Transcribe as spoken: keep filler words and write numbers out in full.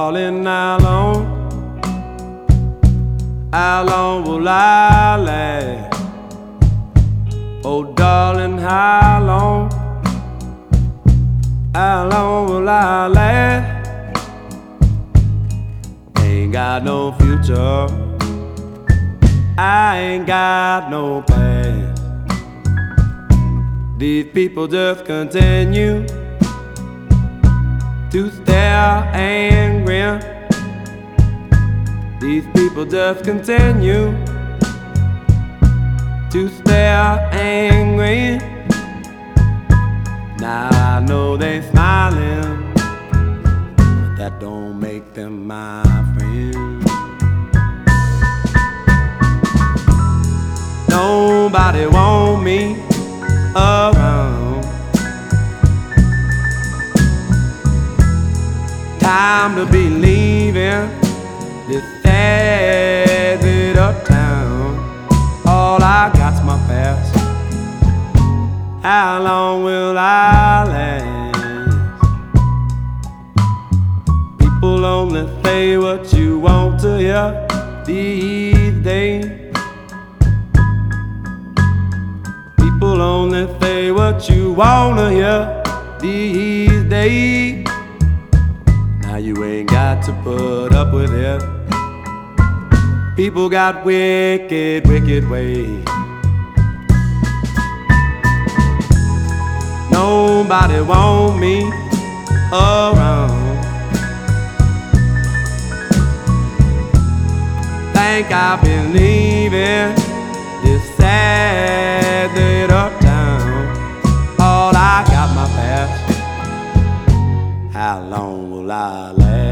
Darling, how long, how long will I last? Oh, darling, how long, how long will I last? Ain't got no future, I ain't got no past. These people just continue to stare and grin. These people just continue to stare and grin. Now I know they smiling, but that don't make them my friend. Nobody want me around. Time to be leaving this sad uptown. All I got's my past. How long will I last? People only say what you want to hear these days. People only say what you wanna hear these days. Now you ain't got to put up with it. People got wicked, wicked ways. Nobody want me around. Think I've been leaving this sad uptown. All I got my past. How long will I last?